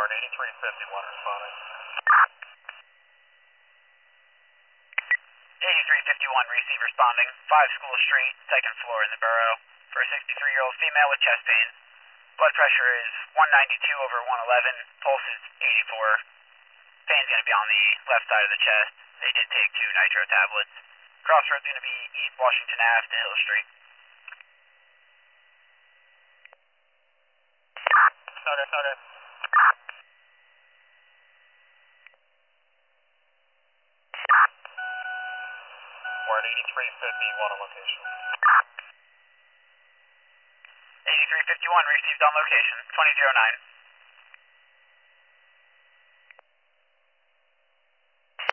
Warren 8351 responding. 8351, receive responding. 5 School Street, 2nd floor in the borough. For a 63-year-old female with chest pain. Blood pressure is 192/111. Pulse is 84. Pain's going to be on the left side of the chest. They did take 2 nitro tablets. Crossroad's going to be East Washington Ave to Hill Street. Okay. Warren 8351 on location. 8351 received on location, 2009.